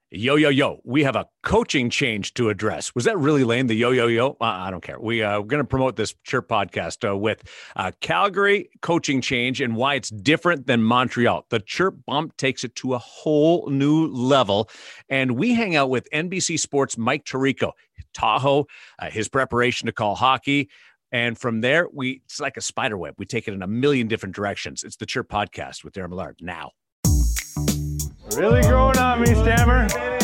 Yo, yo, yo, we have a coaching change to address. Was that really lame? The yo, yo, yo? I don't care. We're going to promote this Chirp podcast with Calgary coaching change and why it's different than Montreal. The Chirp bump takes it to a whole new level. And we hang out with NBC Sports' Mike Tirico, Tahoe, his preparation to call hockey. And from there, it's like a spider web. We take it in a million different directions. It's the Chirp podcast with Darren Millard now. Really growing on me, Stammer.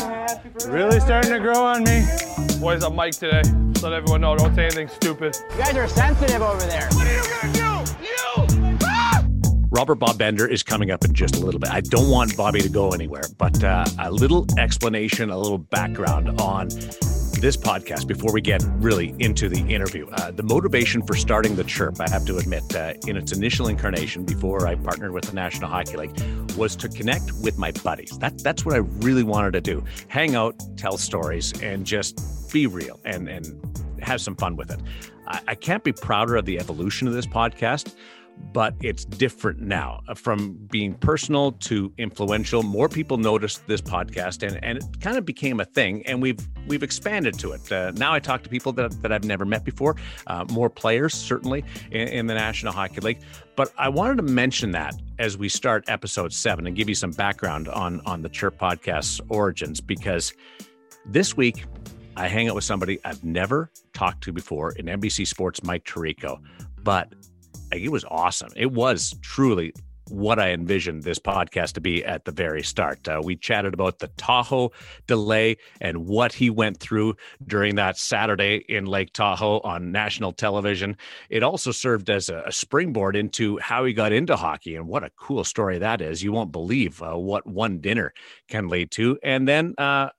Really starting to grow on me. Boys, I'm Mike today. Just let everyone know, don't say anything stupid. You guys are sensitive over there. What are you gonna do? You! Ah! Robert Bob Bender is coming up in just a little bit. I don't want Bobby to go anywhere, but a little explanation, a little background on this podcast before we get really into the interview. The motivation for starting the Chirp, I have to admit, in its initial incarnation, before I partnered with the National Hockey League, was to connect with my buddies. That's what I really wanted to do. Hang out, tell stories, and just be real and have some fun with it. I can't be prouder of the evolution of this podcast, but it's different now. From being personal to influential, more people noticed this podcast, and it kind of became a thing, and we've expanded to it. Now I talk to people that I've never met before, more players, certainly, in the National Hockey League. But I wanted to mention that as we start episode 7 and give you some background on the Chirp podcast's origins, because this week I hang out with somebody I've never talked to before in NBC Sports, Mike Tirico, but it was awesome. It was truly what I envisioned this podcast to be at the very start. We chatted about the Tahoe delay and what he went through during that Saturday in Lake Tahoe on national television. It also served as a springboard into how he got into hockey, and what a cool story that is. You won't believe what one dinner can lead to. And then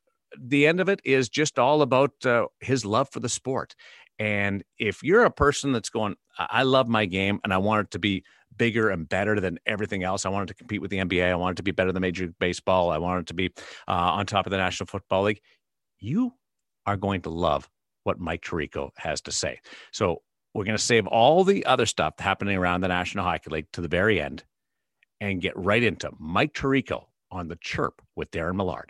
the end of it is just all about his love for the sport. And if you're a person that's going, I love my game and I want it to be bigger and better than everything else. I want it to compete with the NBA. I want it to be better than Major League Baseball. I want it to be on top of the National Football League. You are going to love what Mike Tirico has to say. So we're going to save all the other stuff happening around the National Hockey League to the very end and get right into Mike Tirico on the Chirp with Darren Millard.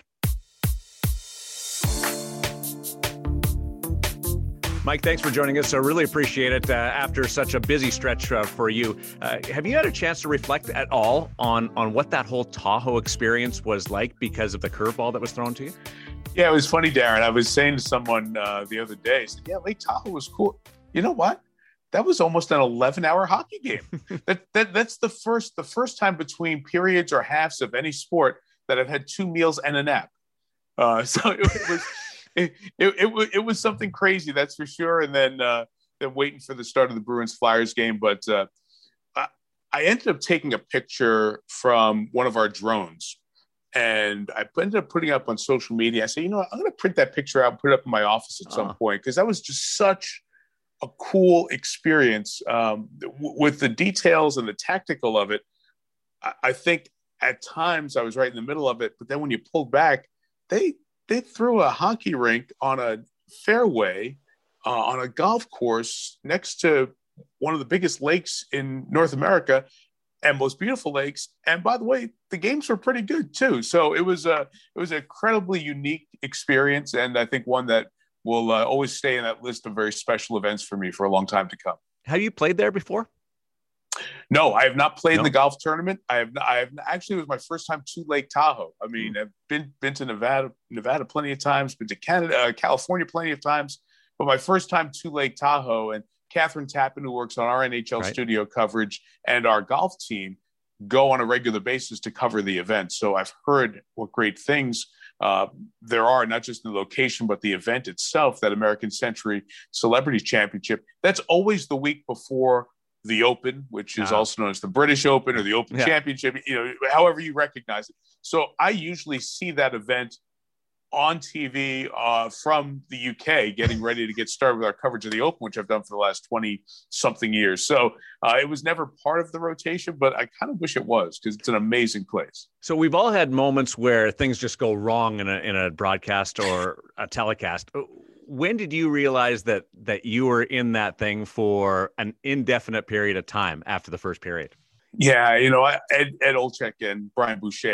Mike, thanks for joining us. I really appreciate it after such a busy stretch for you. Have you had a chance to reflect at all on what that whole Tahoe experience was like because of the curveball that was thrown to you? Yeah, it was funny, Darren. I was saying to someone the other day, I said, yeah, Lake Tahoe was cool. You know what? That was almost an 11-hour hockey game. That's the first time between periods or halves of any sport that I've had 2 meals and a nap. So it was... It was something crazy, that's for sure. And then waiting for the start of the Bruins-Flyers game. But I ended up taking a picture from one of our drones, and I ended up putting it up on social media. I said, you know what, I'm going to print that picture out and put it up in my office at some point, because that was just such a cool experience with the details and the tactical of it. I think at times I was right in the middle of it, but then when you pulled back, they threw a hockey rink on a fairway on a golf course next to one of the biggest lakes in North America and most beautiful lakes. And by the way, the games were pretty good too. So it was an incredibly unique experience, and I think one that will always stay in that list of very special events for me for a long time to come. Have you played there before? No, I have not played in the golf tournament. I have actually, it was my first time to Lake Tahoe. I mean, I've been to Nevada plenty of times, been to Canada, California plenty of times, but my first time to Lake Tahoe. And Catherine Tappan, who works on our NHL studio coverage, and our golf team go on a regular basis to cover the event. So I've heard what great things there are, not just the location, but the event itself, that American Century Celebrity Championship. That's always the week before the Open, which is also known as the British Open or the Open Championship, however you recognize it. So I usually see that event on TV from the UK, getting ready to get started with our coverage of the Open, which I've done for the last 20-something years. So it was never part of the rotation, but I kind of wish it was, because it's an amazing place. So we've all had moments where things just go wrong in a broadcast or a telecast. When did you realize that you were in that thing for an indefinite period of time after the first period? Yeah, Ed Olczyk and Brian Boucher, we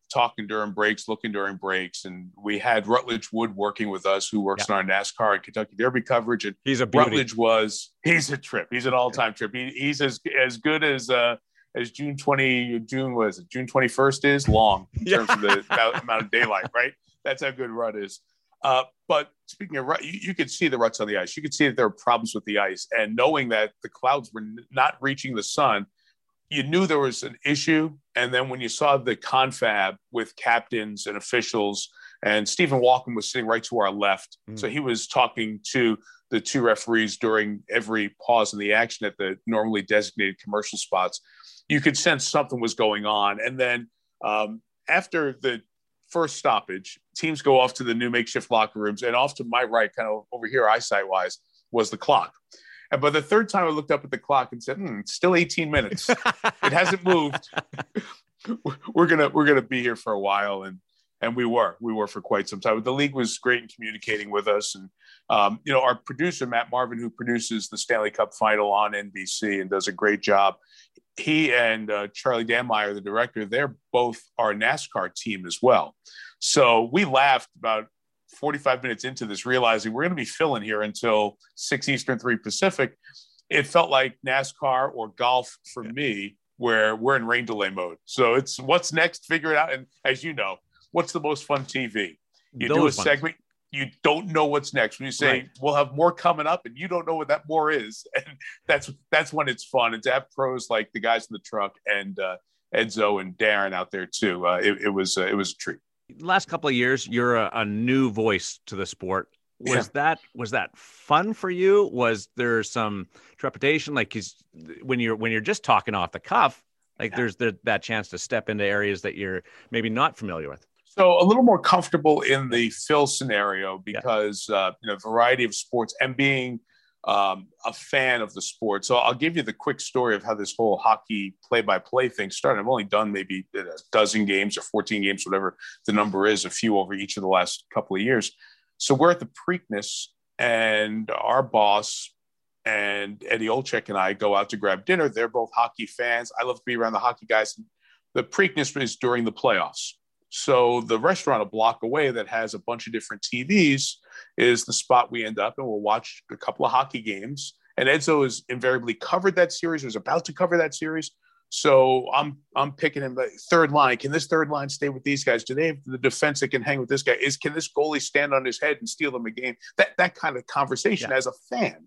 talking during breaks, looking during breaks, and we had Rutledge Wood working with us, who works on our NASCAR and Kentucky Derby coverage. And he's a beauty. He's a trip. He's an all-time trip. He's as good as June 21st is long in terms of the amount of daylight, right? That's how good rut is. But speaking of rut, you could see the ruts on the ice. You could see that there were problems with the ice, and knowing that the clouds were not reaching the sun, you knew there was an issue. And then when you saw the confab with captains and officials, and Stephen Walken was sitting right to our left. So he was talking to the two referees during every pause in the action at the normally designated commercial spots. You could sense something was going on. And then after the first stoppage, teams go off to the new makeshift locker rooms, and off to my right, kind of over here, eyesight-wise, was the clock. And by the third time I looked up at the clock and said, it's still 18 minutes. It hasn't moved. We're gonna be here for a while. And we were for quite some time. The league was great in communicating with us. And, our producer, Matt Marvin, who produces the Stanley Cup final on NBC and does a great job. He and Charlie Danmeyer, the director, they're both our NASCAR team as well. So we laughed about 45 minutes into this, realizing we're going to be filling here until 6 Eastern, 3 Pacific. It felt like NASCAR or golf for me, where we're in rain delay mode. So it's what's next, figure it out. And as you know, what's the most fun TV? You do a segment, you don't know what's next. When you say, we'll have more coming up, and you don't know what that more is. And that's when it's fun. And to have pros like the guys in the truck and Edzo and Darren out there too, it was a treat. Last couple of years, you're a new voice to the sport. Was that fun for you? Was there some trepidation? Like, when you're just talking off the cuff, there's that chance to step into areas that you're maybe not familiar with. So a little more comfortable in the Phil scenario because variety of sports and being a fan of the sport. So I'll give you the quick story of how this whole hockey play-by-play thing started. I've only done maybe a dozen games or 14 games, whatever the number is, a few over each of the last couple of years. So we're at the Preakness, and our boss and Eddie Olczyk and I go out to grab dinner. They're both hockey fans. I love to be around the hockey guys. The Preakness is during the playoffs. So the restaurant a block away that has a bunch of different TVs is the spot we end up, and we'll watch a couple of hockey games. And Edzo has invariably covered that series, was about to cover that series. So I'm picking him third line. Can this third line stay with these guys? Do they have the defense that can hang with this guy? Can this goalie stand on his head and steal them a game? That kind of conversation as a fan.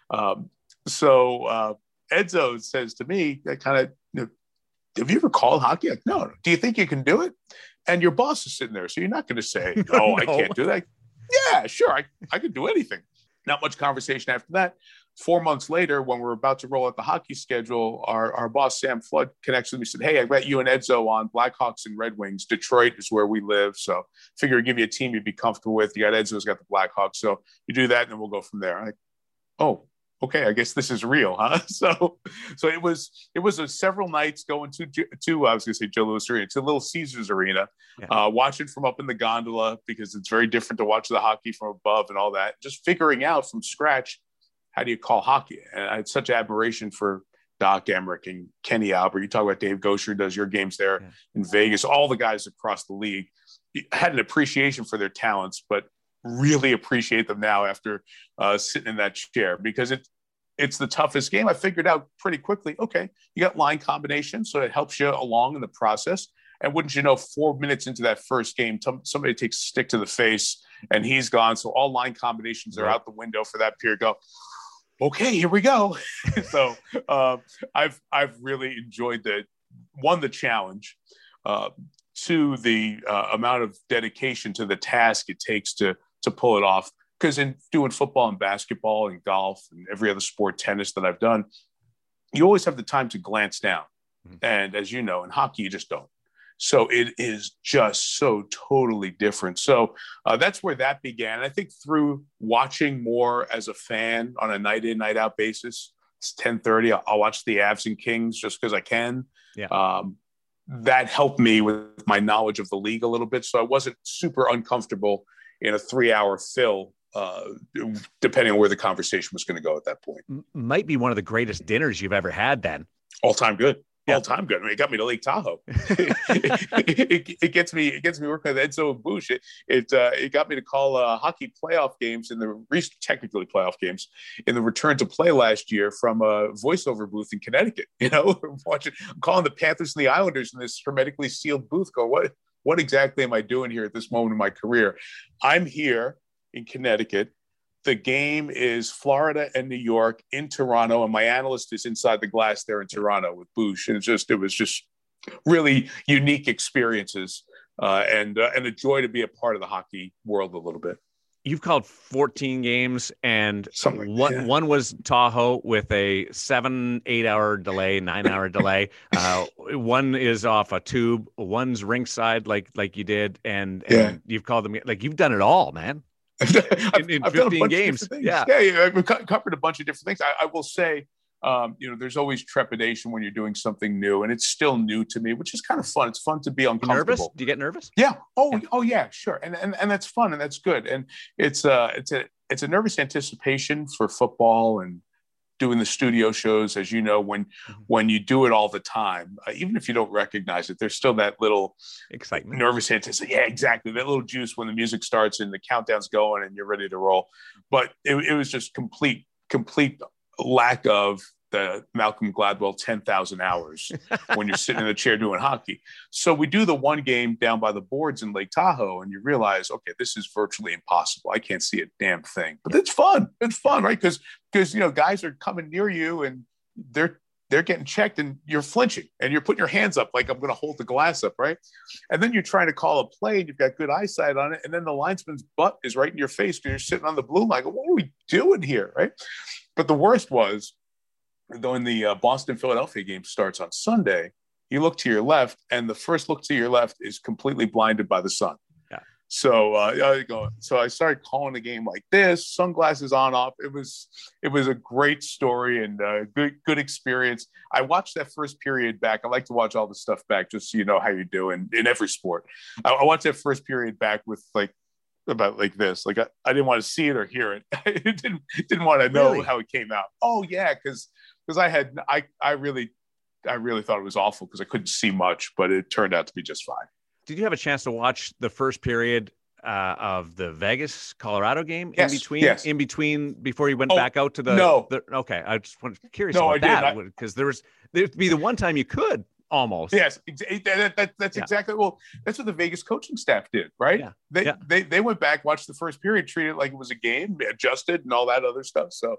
So Edzo says to me, that kind of, have you ever called hockey? Like, no. Do you think you can do it? And your boss is sitting there, so you're not going to say, no, I can't do that. Yeah, sure, I could do anything. Not much conversation after that. 4 months later, when we're about to roll out the hockey schedule, our boss, Sam Flood, connects with me and said, hey, I got you and Edzo on Blackhawks and Red Wings. Detroit is where we live, so figure I'd give you a team you'd be comfortable with. You got Edzo's got the Blackhawks, so you do that, and then we'll go from there. I'm like, oh, okay, I guess this is real, huh? So it was several nights going to I was going to say Joe Louis Arena, to Little Caesars Arena, watching from up in the gondola, because it's very different to watch the hockey from above and all that. Just figuring out from scratch, how do you call hockey? And I had such admiration for Doc Emmerich and Kenny Albert. You talk about Dave Gosher, who does your games there in Vegas, all the guys across the league. I had an appreciation for their talents, but really appreciate them now after sitting in that chair, because it's the toughest game. I figured out pretty quickly, okay, you got line combinations, so it helps you along in the process. And wouldn't you know, 4 minutes into that first game, somebody takes a stick to the face and he's gone. So all line combinations are out the window for that period. Go, okay, here we go. So I've really enjoyed the challenge, to the amount of dedication to the task it takes to pull it off. Because in doing football and basketball and golf and every other sport, tennis that I've done, you always have the time to glance down. And as you know, in hockey, you just don't. So it is just so totally different. So that's where that began. I think through watching more as a fan on a night in, night out basis, it's 10:30. I'll watch the Avs and Kings just because I can. That helped me with my knowledge of the league a little bit. So I wasn't super uncomfortable in a 3-hour fill, depending on where the conversation was going to go at that point. Might be one of the greatest dinners you've ever had then. All time good. all time good. I mean, it got me to Lake Tahoe. it gets me working with Edzo and Bush. It got me to call hockey playoff games technically playoff games in the return to play last year from a voiceover booth in Connecticut. I'm calling the Panthers and the Islanders in this hermetically sealed booth. What exactly am I doing here at this moment in my career? I'm here in Connecticut. The game is Florida and New York in Toronto, and my analyst is inside the glass there in Toronto with Bush. And it was just really unique experiences and a joy to be a part of the hockey world a little bit. You've called 14 games, and one was Tahoe with a 7-8 hour delay, 9 hour delay. One is off a tube. One's rinkside, like you did, and you've called them like you've done it all, man. in 15 games. Yeah, I've covered a bunch of different things. I will say, there's always trepidation when you're doing something new, and it's still new to me, which is kind of fun. It's fun to be uncomfortable. Nervous? Do you get nervous? Yeah. Oh yeah, sure. And that's fun and that's good. And it's a nervous anticipation for football and doing the studio shows, as you know, when you do it all the time, even if you don't recognize it, there's still that little excitement, nervous anticipation. Yeah, exactly. That little juice when the music starts and the countdown's going and you're ready to roll. But it was just complete lack of the Malcolm Gladwell 10,000 hours when you're sitting in the chair doing hockey. So we do the one game down by the boards in Lake Tahoe, and you realize, okay, this is virtually impossible. I can't see a damn thing, but it's fun. It's fun, right? Because guys are coming near you and they're getting checked, and you're flinching and you're putting your hands up like I'm going to hold the glass up, right? And then you're trying to call a play and you've got good eyesight on it, and then the linesman's butt is right in your face because you're sitting on the blue line. What are we doing here, right? But the worst was, when the Boston-Philadelphia game starts on Sunday, you look to your left, and the first look to your left is completely blinded by the sun. Yeah. So I started calling the game like this, sunglasses on, off. It was a great story and good experience. I watched that first period back. I like to watch all the stuff back just so you know how you do in every sport. I watched that first period back with about like this. Like I didn't want to see it or hear it. I didn't want to know how it came out. Oh yeah, because I really thought it was awful because I couldn't see much, but it turned out to be just fine. Did you have a chance to watch the first period of the Vegas Colorado game in between before you went back out to the? No. Okay, I just was curious about that because there'd be the one time you could almost. Yes, that's exactly. Well, that's what the Vegas coaching staff did, right? Yeah. They went back, watched the first period, treated it like it was a game, adjusted, and all that other stuff. So,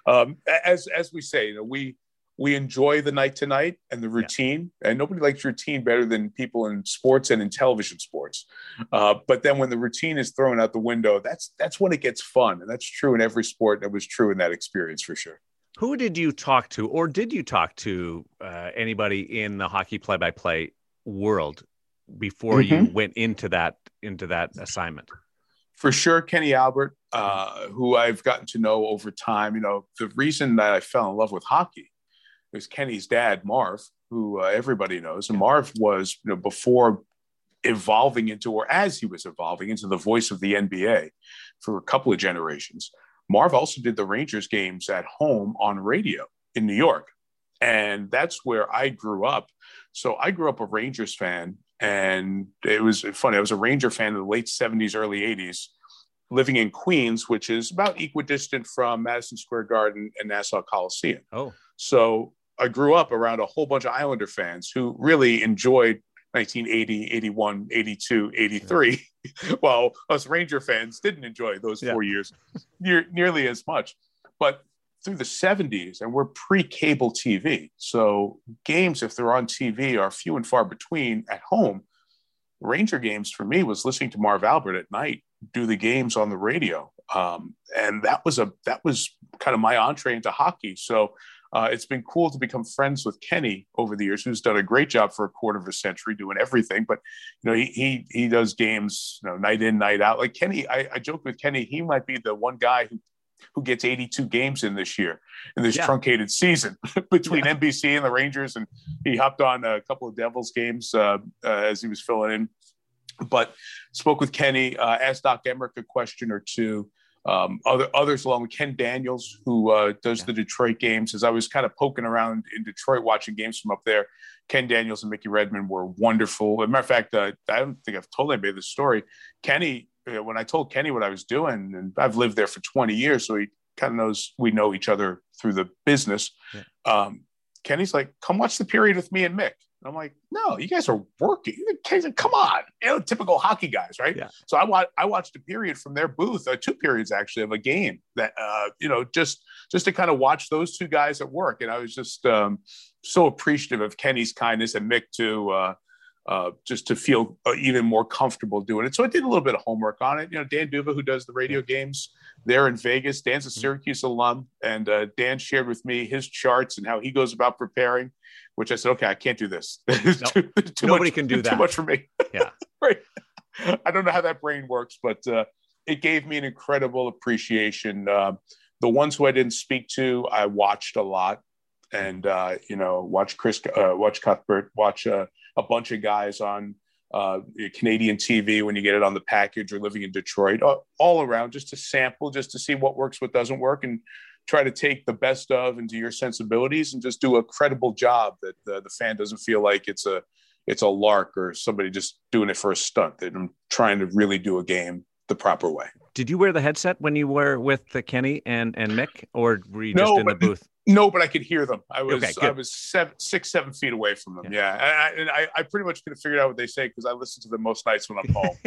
as we say, we enjoy the night to night and the routine, and nobody likes routine better than people in sports and in television sports. But then when the routine is thrown out the window, that's when it gets fun, and that's true in every sport. That was true in that experience for sure. Who did you talk to, or did you talk to anybody in the hockey play-by-play world before you went into that assignment? For sure, Kenny Albert, who I've gotten to know over time. The reason that I fell in love with hockey was Kenny's dad, Marv, who everybody knows. And Marv was, before evolving into, or as he was evolving into the voice of the NBA for a couple of generations, Marv also did the Rangers games at home on radio in New York. And that's where I grew up. So I grew up a Rangers fan, and it was funny. I was a Ranger fan in the late 70s, early 80s, living in Queens, which is about equidistant from Madison Square Garden and Nassau Coliseum. Oh, so I grew up around a whole bunch of Islander fans who really enjoyed 1980, 81, 82, 83, while us Ranger fans didn't enjoy those 4 years nearly as much. But through the 70s, and we're pre-cable TV, so games, if they're on TV, are few and far between. At home, Ranger games for me was listening to Marv Albert at night do the games on the radio, and that was kind of my entree into hockey. So it's been cool to become friends with Kenny over the years, who's done a great job for a quarter of a century doing everything. But he does games night in, night out. Like Kenny, I joke with Kenny, he might be the one guy who gets 82 games in this year, in this truncated season between NBC and the Rangers. And he hopped on a couple of Devils games as he was filling in. But spoke with Kenny, asked Doc Emmerich a question or two. Others along with Ken Daniels, who does the Detroit games. As I was kind of poking around in Detroit watching games from up there, Ken Daniels and Mickey Redmond were wonderful. As a matter of fact, I don't think I've told anybody this story. Kenny, when I told Kenny what I was doing, and I've lived there for 20 years, so he kind of knows we know each other through the business. Yeah. Kenny's like, come watch the period with me and Mick. And I'm like, no, you guys are working. Kenny's like, come on, typical hockey guys, right? Yeah. So I watched a period from their booth, 2 periods actually of a game that, just to kind of watch those 2 guys at work. And I was just so appreciative of Kenny's kindness and Mick too, just to feel even more comfortable doing it. So I did a little bit of homework on it. Dan Duva, who does the radio games there in Vegas, Dan's a Syracuse alum, and Dan shared with me his charts and how he goes about preparing, which I said, okay, I can't do this. Nobody can do that. Too much for me. Yeah. Right. I don't know how that brain works, but it gave me an incredible appreciation. The ones who I didn't speak to, I watched a lot, and watch watch Cuthbert, watch a bunch of guys on Canadian TV when you get it on the package, or living in Detroit, all around, just to sample, just to see what works, what doesn't work, and try to take the best of into your sensibilities and just do a credible job that the fan doesn't feel like it's a lark or somebody just doing it for a stunt. That I'm trying to really do a game the proper way. Did you wear the headset when you were with Kenny and Mick, or were you just in the booth? No, but I could hear them. I was 6, 7 feet away from them. Yeah. And I pretty much could have figured out what they say, because I listen to them most nights when I'm home.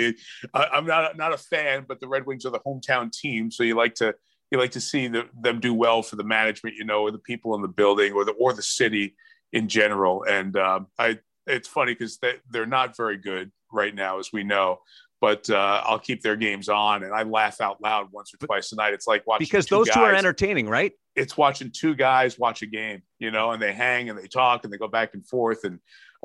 I'm not a fan, but the Red Wings are the hometown team. So you like to see them do well for the management, or the people in the building, or the city in general. And it's funny because they're not very good right now, as we know. But I'll keep their games on, and I laugh out loud once or twice a night. It's like watching because those 2 are entertaining, right? It's watching 2 guys watch a game, and they hang and they talk and they go back and forth. And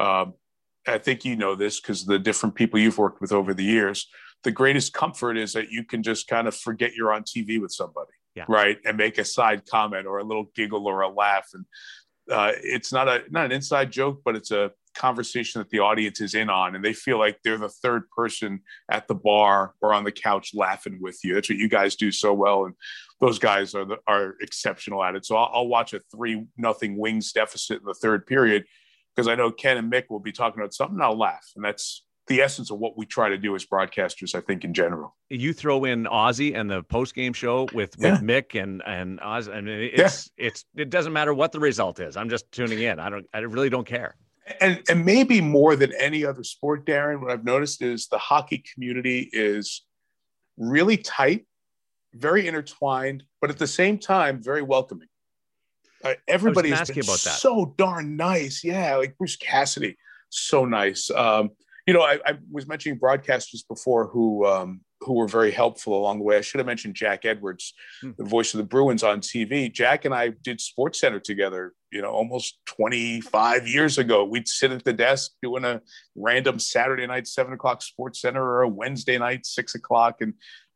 I think this because the different people you've worked with over the years. The greatest comfort is that you can just kind of forget you're on TV with somebody, right, and make a side comment or a little giggle or a laugh. And it's not an inside joke, but it's a conversation that the audience is in on, and they feel like they're the third person at the bar or on the couch laughing with you. That's what you guys do so well, and those guys are exceptional at it. So I'll watch a 3-0 Wings deficit in the third period, because I know Ken and Mick will be talking about something, and I'll laugh. And that's the essence of what we try to do as broadcasters, I think, in general. You throw in Ozzy and the post-game show with Mick and Ozzy. I mean, it doesn't matter what the result is. I'm just tuning in. I really don't care. And maybe more than any other sport, Darren, what I've noticed is the hockey community is really tight, very intertwined, but at the same time, very welcoming. Everybody has been so darn nice. Yeah, like Bruce Cassidy, so nice. I was mentioning broadcasters before who were very helpful along the way. I should have mentioned Jack Edwards, the voice of the Bruins on TV. Jack and I did SportsCenter together, almost 25 years ago. We'd sit at the desk doing a random Saturday night, 7:00 SportsCenter, or a Wednesday night, 6:00. And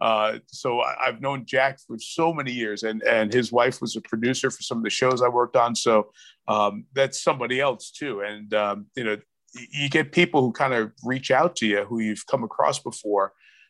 so I've known Jack for so many years, and his wife was a producer for some of the shows I worked on. So that's somebody else too. And, you get people who kind of reach out to you who you've come across before,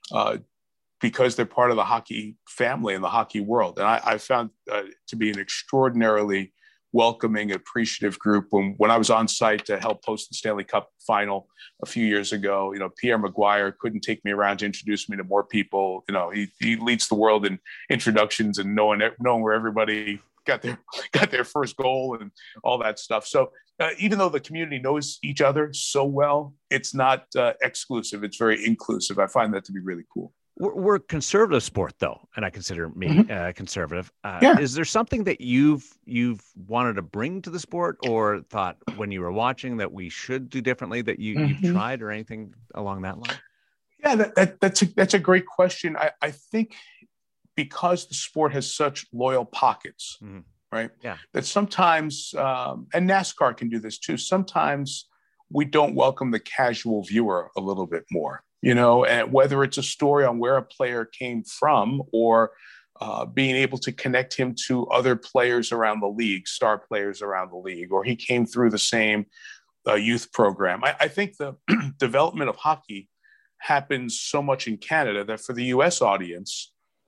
because they're part of the hockey family and the hockey world. And I found to be an extraordinarily welcoming, appreciative group. When I was on site to help host the Stanley Cup final a few years ago, Pierre Maguire couldn't take me around to introduce me to more people. He leads the world in introductions and knowing where everybody got their first goal and all that stuff. So even though the community knows each other so well, it's not exclusive. It's very inclusive. I find that to be really cool. We're a conservative sport, though, and I consider me conservative. Is there something that you've wanted to bring to the sport, or thought when you were watching that we should do differently, that you've tried, or anything along that line? Yeah, that's a great question. I think because the sport has such loyal pockets, right? Yeah. That sometimes, and NASCAR can do this too, sometimes we don't welcome the casual viewer a little bit more, and whether it's a story on where a player came from, or being able to connect him to other players around the league, star players around the league, or he came through the same youth program. I think the development of hockey happens so much in Canada that for the US audience,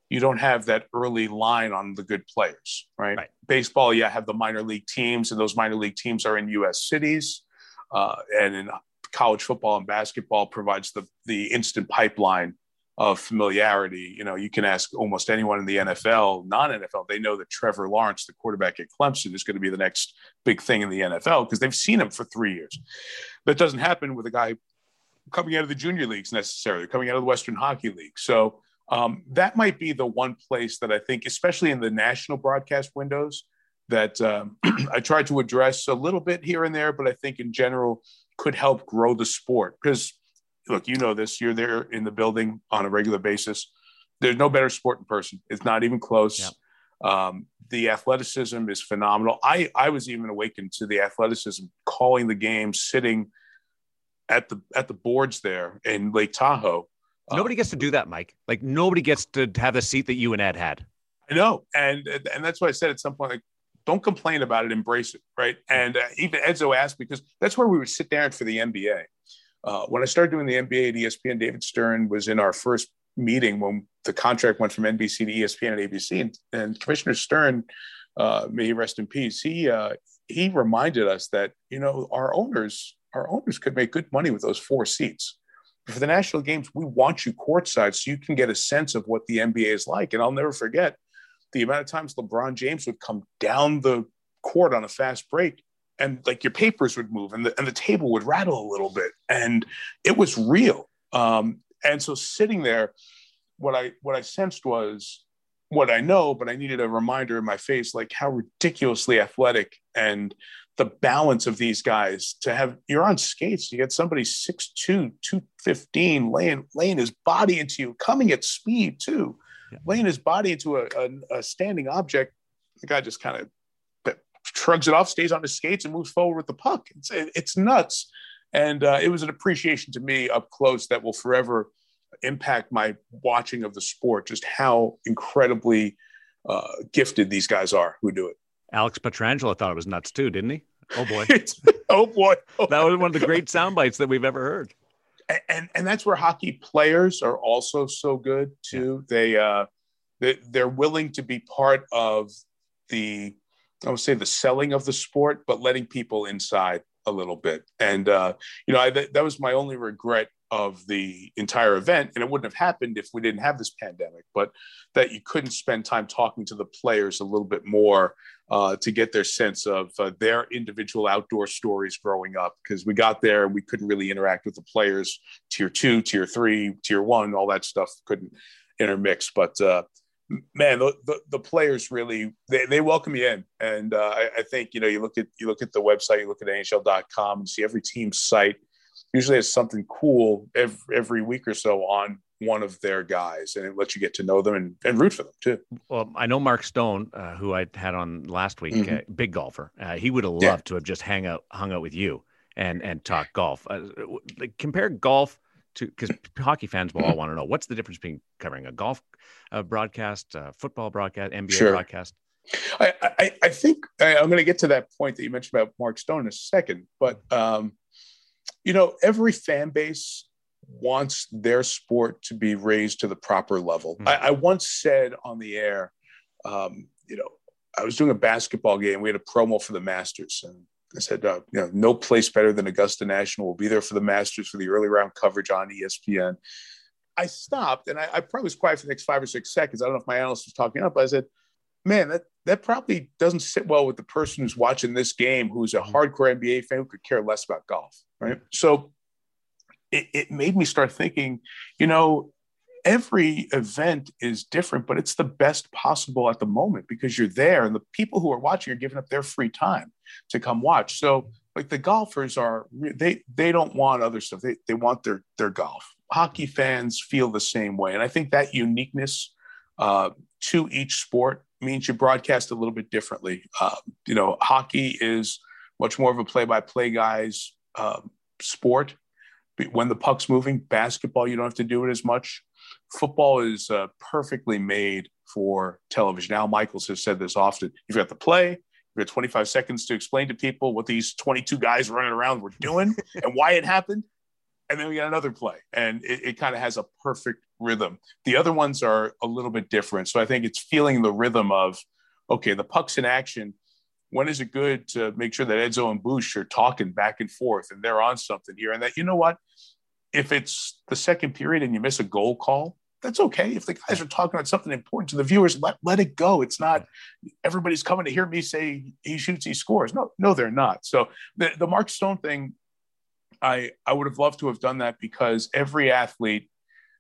you don't have that early line on the good players, right? Baseball, you have the minor league teams, and those minor league teams are in U.S. cities. And in college football and basketball provides the instant pipeline of familiarity. You know, you can ask almost anyone in the NFL, non-NFL, they know that Trevor Lawrence, the quarterback at Clemson, is going to be the next big thing in the NFL because they've seen him for 3 years. That doesn't happen with a guy coming out of the junior leagues necessarily, coming out of the Western Hockey League. So that might be the one place that I think, especially in the national broadcast windows, that I tried to address a little bit here and there, but I think in general could help grow the sport. Because, look, you know this, you're there in the building on a regular basis. There's no better sport in person. It's not even close. Yep. The athleticism is phenomenal. I was even awakened to the athleticism, calling the game, sitting at the boards there in Lake Tahoe. Nobody gets to do that, Mike. Like, nobody gets to have the seat that you and Ed had. I know. And that's why I said at some point, like, don't complain about it, embrace it, right? And even Edzo asked, because that's where we would sit down for the NBA. When I started doing the NBA at ESPN, David Stern was in our first meeting when the contract went from NBC to ESPN and ABC. And Commissioner Stern, may he rest in peace, he reminded us that, you know, our owners could make good money with those 4 seats. For the national games, we want you courtside so you can get a sense of what the NBA is like. And I'll never forget the amount of times LeBron James would come down the court on a fast break and like your papers would move and the table would rattle a little bit. And it was real. And so sitting there, what I sensed was what I know, but I needed a reminder in my face, like how ridiculously athletic and the balance of these guys to have. You're on skates, you get somebody 6'2", 215 laying his body into you, coming at speed too, laying his body into a standing object. The guy just kind of shrugs it off, stays on his skates, and moves forward with the puck. It's nuts. And it was an appreciation to me up close that will forever impact my watching of the sport, just how incredibly gifted these guys are who do it. Alex Pietrangelo thought it was nuts too, didn't he? Oh boy. Oh boy. That was one of the great sound bites that we've ever heard. And that's where hockey players are also so good too. Yeah. They're willing to be part of I would say the selling of the sport, but letting people inside a little bit. And that was my only regret of the entire event. And it wouldn't have happened if we didn't have this pandemic, but that you couldn't spend time talking to the players a little bit more to get their sense of their individual outdoor stories growing up. Because we got there and we couldn't really interact with the players, tier 2, tier 3, tier 1, all that stuff couldn't intermix. But man, the players really, they welcome you in. And I think, you look at the website, you look at NHL.com and see every team's site usually has something cool every week or so on one of their guys, and it lets you get to know them and root for them too. Well, I know Mark Stone, who I had on last week, big golfer. He would have loved to have just hung out with you and talk golf. Compare golf to, because hockey fans will all want to know, what's the difference between covering a golf broadcast, football broadcast, NBA broadcast? I think I'm going to get to that point that you mentioned about Mark Stone in a second, but every fan base wants their sport to be raised to the proper level. I once said on the air, I was doing a basketball game. We had a promo for the Masters, and I said, no place better than Augusta National. We'll be there for the Masters for the early round coverage on ESPN. I stopped, and I probably was quiet for the next 5 or 6 seconds. I don't know if my analyst was talking up, but I said, man, that probably doesn't sit well with the person who's watching this game, who's a hardcore NBA fan who could care less about golf, right? So it made me start thinking, every event is different, but it's the best possible at the moment because you're there and the people who are watching are giving up their free time to come watch. So like the golfers they don't want other stuff. They want their golf. Hockey fans feel the same way. And I think that uniqueness to each sport means you broadcast a little bit differently. Hockey is much more of a play-by-play guy's sport. When the puck's moving, basketball, you don't have to do it as much. Football is perfectly made for television. Al Michaels has said this often. You've got the play, you've got 25 seconds to explain to people what these 22 guys running around were doing and why it happened. And then we got another play. And it kind of has a perfect rhythm. The other ones are a little bit different. So I think it's feeling the rhythm of, okay, the puck's in action. When is it good to make sure that Edzo and Bush are talking back and forth and they're on something here? And that, you know what? If it's the second period and you miss a goal call, that's okay. If the guys are talking about something important to the viewers, let it go. It's not everybody's coming to hear me say he shoots, he scores. No, they're not. So the Mark Stone thing, I would have loved to have done that because every athlete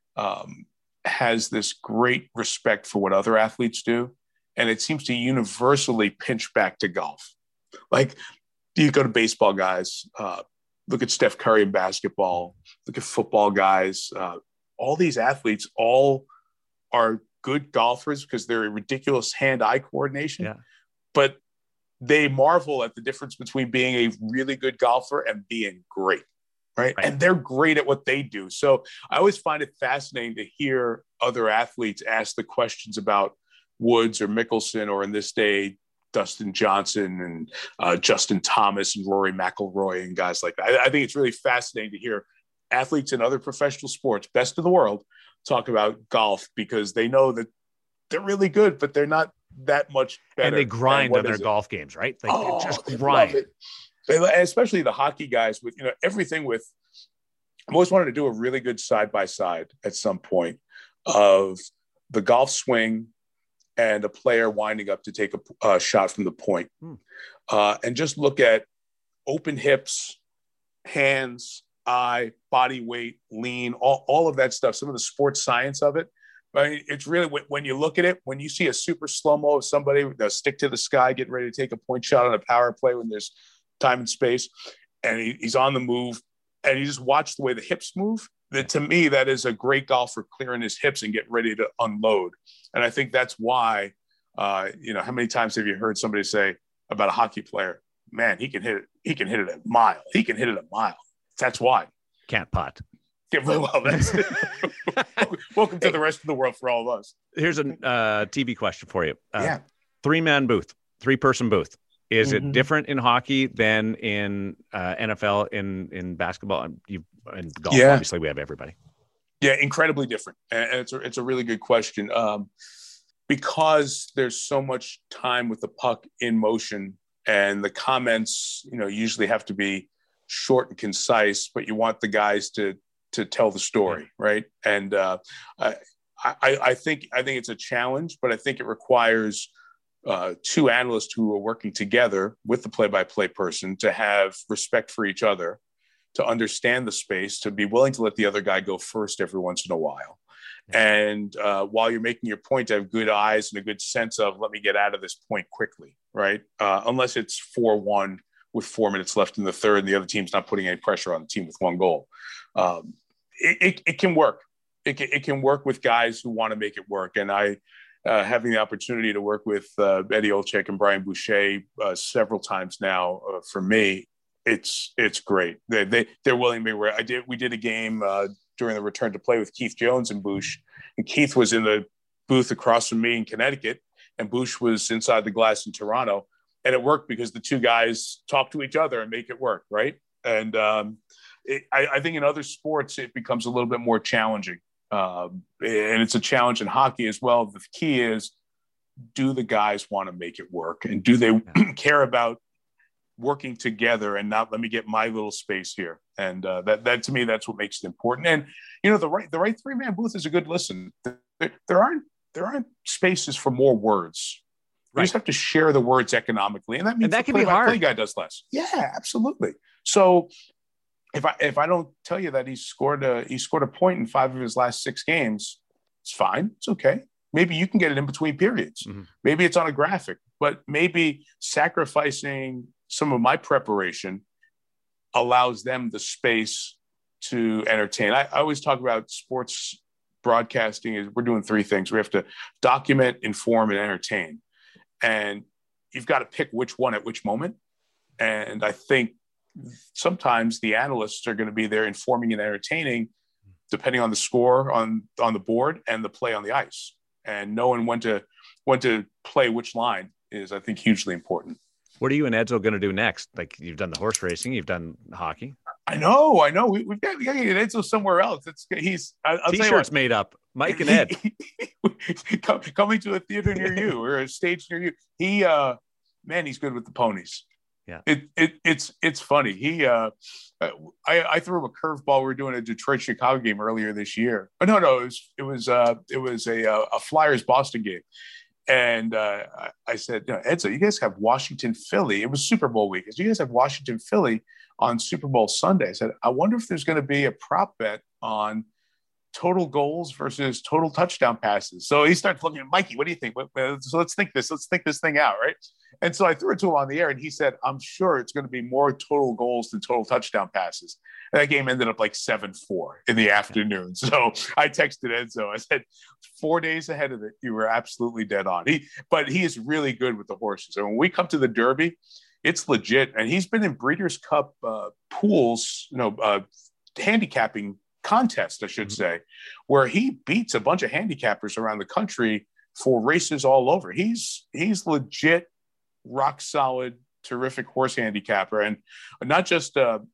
has this great respect for what other athletes do. And it seems to universally pinch back to golf. Like you go to baseball guys, look at Steph Curry in basketball, look at football guys, all these athletes all are good golfers because they're ridiculous hand-eye coordination. Yeah. But they marvel at the difference between being a really good golfer and being great, right? And they're great at what they do. So I always find it fascinating to hear other athletes ask the questions about Woods or Mickelson, or in this day, Dustin Johnson and Justin Thomas and Rory McIlroy and guys like that. I think it's really fascinating to hear athletes in other professional sports, best in the world, talk about golf because they know that they're really good, but they're not that much better. And they grind on their golf games, right? Like they just grind. Especially the hockey guys with, everything with, I've always wanted to do a really good side-by-side at some point of the golf swing and a player winding up to take a shot from the point. And just look at open hips, hands, eye, body weight, lean, all of that stuff, some of the sports science of it. I mean, it's really, when you look at it, when you see a super slow-mo of somebody with a stick to the sky getting ready to take a point shot on a power play when there's time and space, and he's on the move, and you just watch the way the hips move, that to me, that is a great golfer clearing his hips and getting ready to unload. And I think that's why, how many times have you heard somebody say about a hockey player, man, he can hit it a mile. He can hit it a mile. That's why. Can't putt. Yeah, well, that's welcome to the rest of the world for all of us. Here's a TV question for you. 3-man booth, 3-person booth. Is it different in hockey than in NFL, in basketball, and golf? Yeah. Obviously, we have everybody. Yeah, incredibly different. And it's a really good question. Because there's so much time with the puck in motion, and the comments, usually have to be short and concise, but you want the guys to tell the story, right? And I think it's a challenge, but I think it requires two analysts who are working together with the play-by-play person to have respect for each other, to understand the space, to be willing to let the other guy go first every once in a while. And while you're making your point, to have good eyes and a good sense of, let me get out of this point quickly, right? Unless it's 4-1 with 4 minutes left in the third and the other team's not putting any pressure on the team with one goal. It can work. It can work with guys who want to make it work. And I, having the opportunity to work with Eddie Olczyk and Brian Boucher several times now, for me, it's great. They're willing to be where we did a game during the return to play with Keith Jones and Bush, and Keith was in the booth across from me in Connecticut, and Bush was inside the glass in Toronto, and it worked because the two guys talk to each other and make it work, right? And I think in other sports it becomes a little bit more challenging, and it's a challenge in hockey as well. The key is, do the guys want to make it work, and do they care about working together and not, let me get my little space here. And that to me, that's what makes it important. And the right 3-man booth is a good listen. There aren't spaces for more words. You just have to share the words economically, and that means that can be hard. Play guy does less. Yeah, absolutely. So if I don't tell you that he scored a point in 5 of his last 6 games, it's fine. It's okay. Maybe you can get it in between periods. Mm-hmm. Maybe it's on a graphic, but maybe sacrificing some of my preparation allows them the space to entertain. I always talk about sports broadcasting is we're doing 3 things. We have to document, inform, and entertain. And you've got to pick which one at which moment. And I think sometimes the analysts are going to be there informing and entertaining, depending on the score on the board and the play on the ice. And knowing when to play which line is, I think, hugely important. What are you and Edzo going to do next? Like, you've done the horse racing, you've done hockey. I know. We've got to get Edzo somewhere else. I'll T-shirts made up. Mike and Ed coming to a theater near you or a stage near you. He's good with the ponies. Yeah, it's funny. I threw him a curveball. We were doing a Detroit Chicago game earlier this year. Oh no, it was a Flyers Boston game, and I said, Edzo, you guys have Washington Philly. It was Super Bowl week. You guys have Washington Philly on Super Bowl Sunday. I said, I wonder if there's going to be a prop bet on total goals versus total touchdown passes. So he starts looking at Mikey. What do you think? So let's think this thing out, right? And so I threw it to him on the air, and he said, I'm sure it's going to be more total goals than total touchdown passes. And that game ended up like 7-4 in the afternoon. So I texted Enzo. I said, 4 days ahead of it, you were absolutely dead on. But he is really good with the horses. And when we come to the Derby, it's legit. And he's been in Breeders' Cup pools, handicapping contest, I should say, where he beats a bunch of handicappers around the country for races all over. He's legit, rock solid, terrific horse handicapper, and not just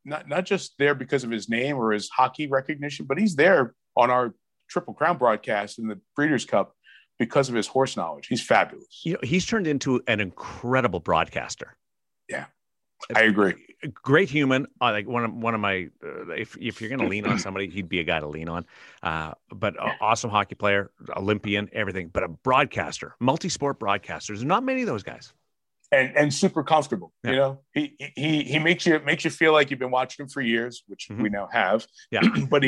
there because of his name or his hockey recognition, but he's there on our Triple Crown broadcast in the Breeders' Cup because of his horse knowledge. He's fabulous. He's turned into an incredible broadcaster. Yeah, I agree. Great human. Like one of my, if you're going to lean on somebody, he'd be a guy to lean on. But awesome hockey player, Olympian, everything. But a broadcaster, multi-sport broadcaster. There's not many of those guys. And super comfortable. Yeah. He makes you feel like you've been watching him for years, which we now have. Yeah. but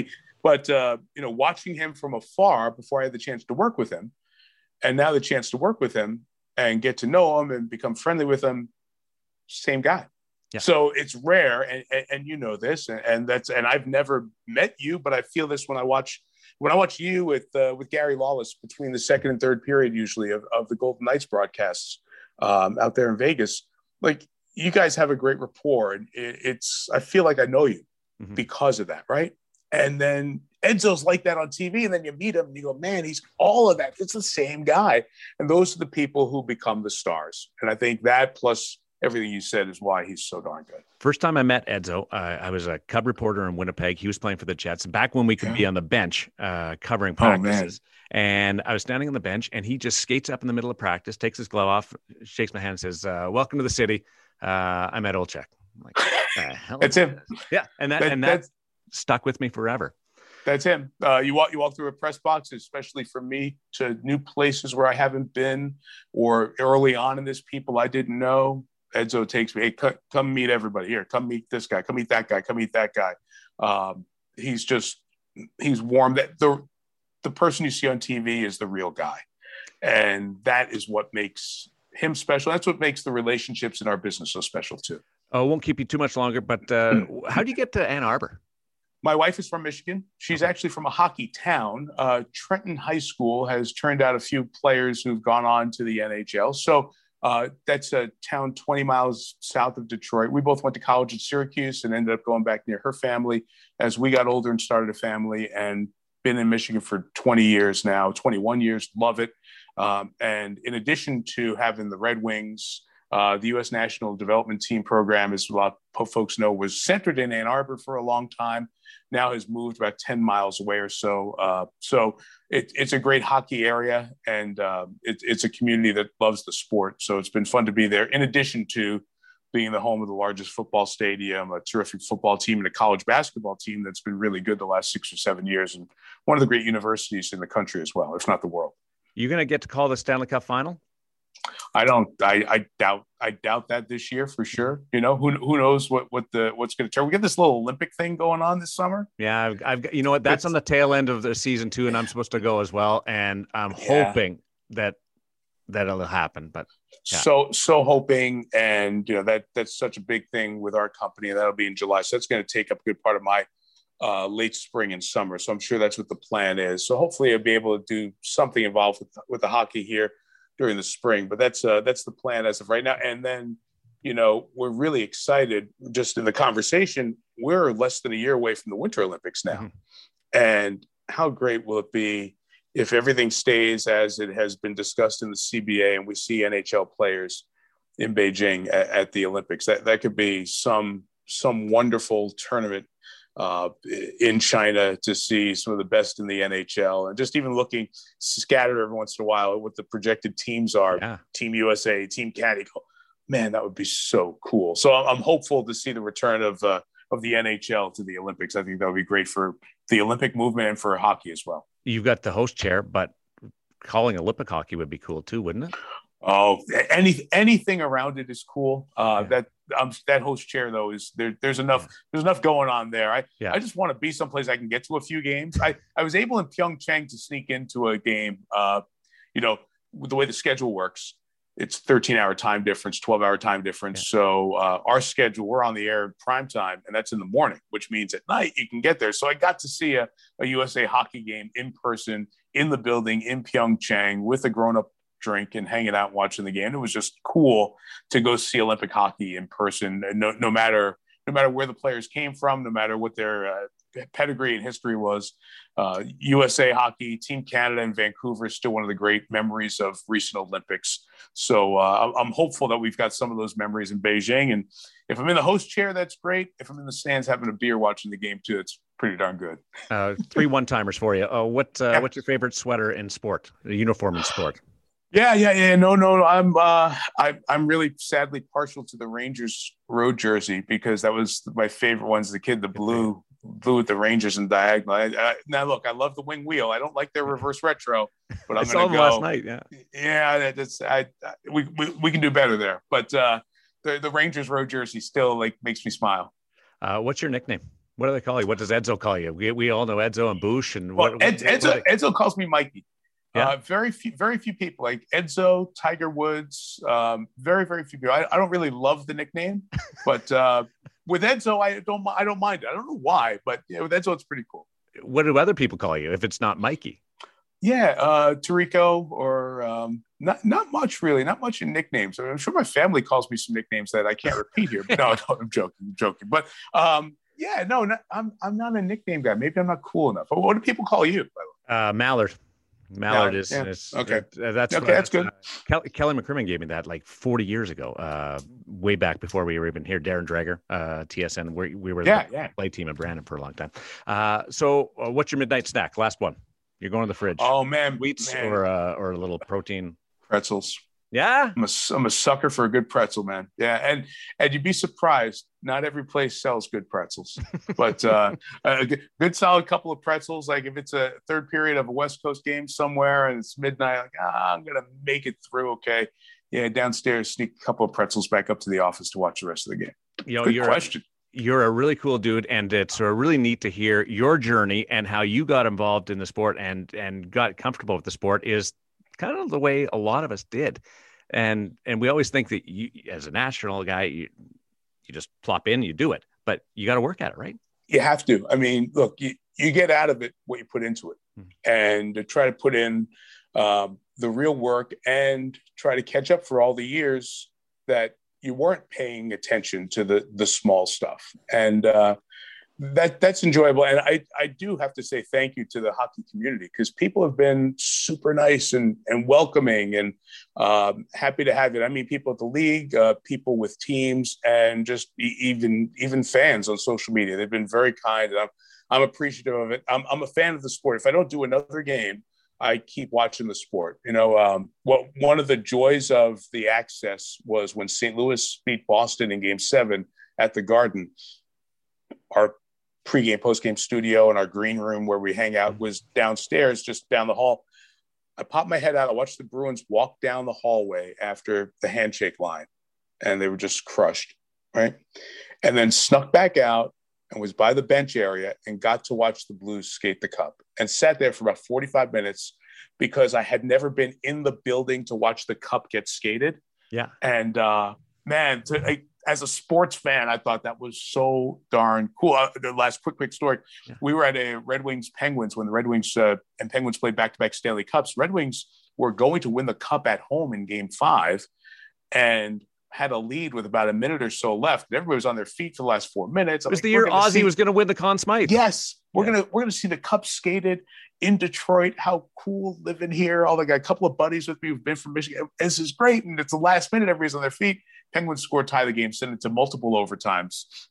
watching him from afar before I had the chance to work with him, and now the chance to work with him and get to know him and become friendly with him, same guy. Yeah. So it's rare, and you know this, and I've never met you, but I feel this when I watch you with Gary Lawless between the second and third period, usually of the Golden Knights broadcasts out there in Vegas. Like, you guys have a great rapport, and I feel like I know you because of that, right? And then Edzo's like that on TV, and then you meet him and you go, man, he's all of that. It's the same guy, and those are the people who become the stars. And I think that plus everything you said is why he's so darn good. First time I met Edzo, I was a Cub reporter in Winnipeg. He was playing for the Jets, back when we could be on the bench covering practices. And I was standing on the bench, and he just skates up in the middle of practice, takes his glove off, shakes my hand, and says, "Welcome to the city. I'm Ed Olczyk." I'm like, what the hell? That's him. Yeah, and that stuck with me forever. That's him. You walk through a press box, especially for me, to new places where I haven't been, or early on in this, people I didn't know. Edzo takes me, hey, come meet everybody here. Come meet this guy. Come meet that guy. Come meet that guy. He's warm. That the person you see on TV is the real guy, and that is what makes him special. That's what makes the relationships in our business so special too. Oh, I won't keep you too much longer, but how do you get to Ann Arbor? My wife is from Michigan. She's actually from a hockey town. Trenton High School has turned out a few players who've gone on to the NHL. So that's a town 20 miles south of Detroit. We both went to college at Syracuse and ended up going back near her family as we got older and started a family, and been in Michigan for 20 years now, 21 years, love it. And in addition to having the Red Wings, the U.S. National Development Team program, as a lot of folks know, was centered in Ann Arbor for a long time, now has moved about 10 miles away or so. So it's a great hockey area, and it's a community that loves the sport. So it's been fun to be there, in addition to being the home of the largest football stadium, a terrific football team, and a college basketball team that's been really good the last 6 or 7 years, and one of the great universities in the country as well, if not the world. You going to get to call the Stanley Cup final? I doubt that this year for sure. Who knows what's going to turn. We get this little Olympic thing going on this summer. Yeah, I've you know what? That's on the tail end of the season 2, and I'm supposed to go as well. And I'm hoping that it'll happen. But yeah. So hoping, and that's such a big thing with our company, and that'll be in July. So that's going to take up a good part of my late spring and summer. So I'm sure that's what the plan is. So hopefully I'll be able to do something involved with the hockey here during the spring, but that's the plan as of right now. And then, we're really excited just in the conversation. We're less than a year away from the Winter Olympics now. Mm-hmm. And how great will it be if everything stays as it has been discussed in the CBA and we see NHL players in Beijing at the Olympics? That could be some wonderful tournament in China to see some of the best in the NHL, and just even looking scattered every once in a while at what the projected teams are. Yeah. Team USA, Team Canada. Man, that would be so cool. So I'm hopeful to see the return of the NHL to the Olympics. I think that would be great for the Olympic movement and for hockey as well. You've got the host chair, but calling Olympic hockey would be cool too, wouldn't it? Oh, anything around it is cool. That host chair though is there's enough going on there. I just want to be someplace I can get to a few games. I was able in Pyeongchang to sneak into a game. With the way the schedule works, it's 13-hour time difference, 12-hour time difference. Yeah. So our schedule, we're on the air in prime time, and that's in the morning, which means at night you can get there. So I got to see a USA hockey game in person in the building in Pyeongchang with a grown-up drink and hanging out and watching the game. It was just cool to go see Olympic hockey in person, no matter where the players came from, no matter what their pedigree and history was. USA hockey, Team Canada in Vancouver is still one of the great memories of recent Olympics. So I'm hopeful that we've got some of those memories in Beijing. And if I'm in the host chair, that's great. If I'm in the stands having a beer watching the game too, it's pretty darn good. 3 one-timers for you. What's your favorite sweater in sport, the uniform in sport? Yeah. No. I'm really sadly partial to the Rangers road jersey because that was my favorite one as a kid. The blue with the Rangers in diagonal. Now look, I love the wing wheel. I don't like their reverse retro, but I'm going to go last night. We can do better there. But the Rangers road jersey still makes me smile. What's your nickname? What do they call you? What does Edzo call you? We all know Edzo and Bush and Edzo calls me Mikey. Yeah. Very few people like Edzo, Tiger Woods. Very few people. I don't really love the nickname, but with Edzo, I don't mind it. I don't know why, but with Edzo, it's pretty cool. What do other people call you if it's not Mikey? Yeah, Tarico or not much really, not much in nicknames. I'm sure my family calls me some nicknames that I can't repeat here. But no, I'm joking. But I'm not a nickname guy. Maybe I'm not cool enough. What do people call you? Mallard. Mallard is okay. That's good. Kelly McCrimmon gave me that 40 years ago, way back before we were even here. Darren Drager, TSN. We were the play team at Brandon for a long time. So, what's your midnight snack? Last one. You're going to the fridge. Oh man, wheats or a little protein. Pretzels. Yeah, I'm a sucker for a good pretzel, man. Yeah, and you'd be surprised. Not every place sells good pretzels, but a good solid couple of pretzels. Like if it's a third period of a West Coast game somewhere and it's midnight, I'm gonna make it through. Okay, yeah, downstairs, sneak a couple of pretzels back up to the office to watch the rest of the game. Good question. You're a really cool dude, and it's really neat to hear your journey and how you got involved in the sport and got comfortable with the sport. Is kind of the way a lot of us did. And we always think that you, as a national guy, you just plop in, you do it, but you got to work at it, right? You have to. I mean, look, you get out of it what you put into it, and to try to put in the real work and try to catch up for all the years that you weren't paying attention to the small stuff. And that's enjoyable. And I do have to say thank you to the hockey community because people have been super nice and welcoming and happy to have it. I mean, people at the league, people with teams, and just even fans on social media. They've been very kind. And I'm appreciative of it. I'm a fan of the sport. If I don't do another game, I keep watching the sport. One of the joys of the access was when St. Louis beat Boston in Game 7 at the Garden. Our pregame, postgame studio and our green room where we hang out was downstairs, just down the hall. I popped my head out. I watched the Bruins walk down the hallway after the handshake line, and they were just crushed, right? And then snuck back out and was by the bench area and got to watch the Blues skate the cup and sat there for about 45 minutes because I had never been in the building to watch the cup get skated. Yeah. And as a sports fan, I thought that was so darn cool. The last quick story. Yeah. We were at a Red Wings Penguins when the Red Wings and Penguins played back-to-back Stanley Cups. Red Wings were going to win the cup at home in Game 5 and had a lead with about a minute or so left. And everybody was on their feet for the last 4 minutes. It was the year Ozzy was going to win the Conn Smythe. Yes. We're going to see the cup skated in Detroit. How cool living here. I got a couple of buddies with me who've been from Michigan. This is great. And it's the last minute. Everybody's on their feet. Penguins score, tie the game, send it to multiple overtimes.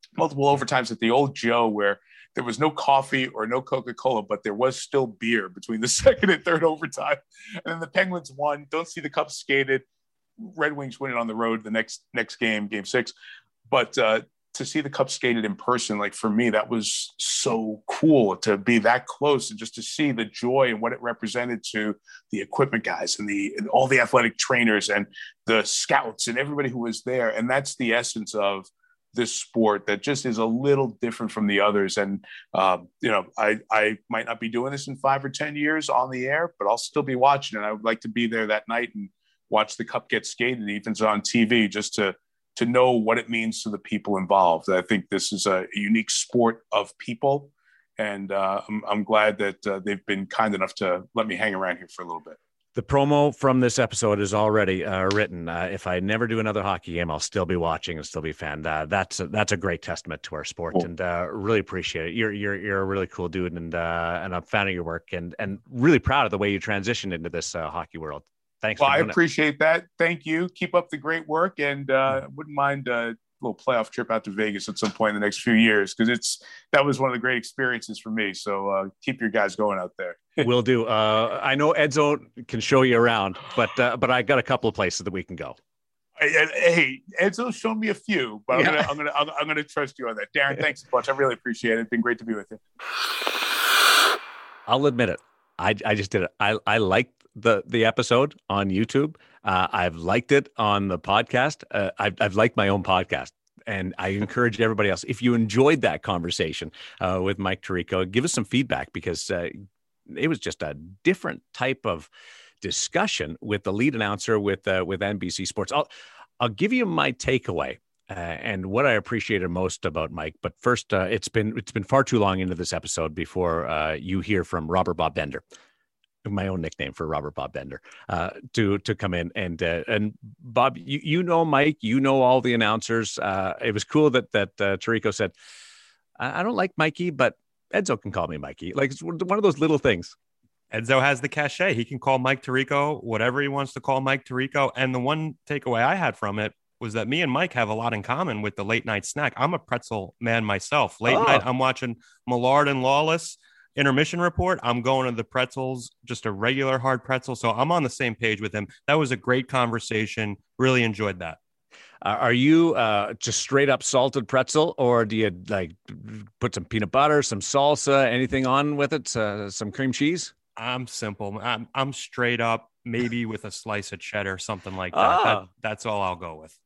multiple overtimes at the old Joe where there was no coffee or no Coca-Cola, but there was still beer between the second and third overtime. And then the Penguins won. Don't see the Cup skated. Red Wings win it on the road the next game, game 6. But to see the Cup skated in person, like for me, that was so cool to be that close and just to see the joy and what it represented to the equipment guys and all the athletic trainers and the scouts and everybody who was there. And that's the essence of this sport that just is a little different from the others. And, I might not be doing this in 5 or 10 years on the air, but I'll still be watching. And I would like to be there that night and watch the Cup get skated, even if it's on TV, just to know what it means to the people involved. I think this is a unique sport of people. And I'm glad that they've been kind enough to let me hang around here for a little bit. The promo from this episode is already written. If I never do another hockey game, I'll still be watching and still be a fan. That's a great testament to our sport, cool. And really appreciate it. You're a really cool dude, and I'm a fan of your work, and really proud of the way you transitioned into this hockey world. Thanks. Well, I appreciate that. Thank you. Keep up the great work, and wouldn't mind a little playoff trip out to Vegas at some point in the next few years, because that was one of the great experiences for me. So keep your guys going out there. Will do. I know Edzo can show you around, but I got a couple of places that we can go. Hey, Edzo's shown me a few, but yeah. I'm gonna trust you on that. Darren, thanks a bunch. I really appreciate it. It's been great to be with you. I'll admit it. I just did it. I liked the episode on YouTube. I've liked it on the podcast. I've liked my own podcast, and I encourage everybody else, if you enjoyed that conversation with Mike Tirico, give us some feedback, because it was just a different type of discussion with the lead announcer with NBC Sports. I'll give you my takeaway and what I appreciated most about Mike. But first, it's been far too long into this episode before you hear from Robert Bob Bender, my own nickname for Robert Bob Bender, to come in and Bob, you know Mike, you know all the announcers. It was cool that Tirico said, I don't like Mikey, but Edzo can call me Mikey. Like, it's one of those little things. Edzo has the cachet. He can call Mike Tirico whatever he wants to call Mike Tirico. And the one takeaway I had from it was that me and Mike have a lot in common with the late night snack. I'm a pretzel man myself. Late night, I'm watching Millard and Lawless intermission report. I'm going to the pretzels, just a regular hard pretzel. So I'm on the same page with him. That was a great conversation. Really enjoyed that. Are you just straight up salted pretzel, or do you like put some peanut butter, some salsa, anything on with it, some cream cheese? I'm simple. I'm straight up, maybe with a slice of cheddar, something like that. That's all I'll go with.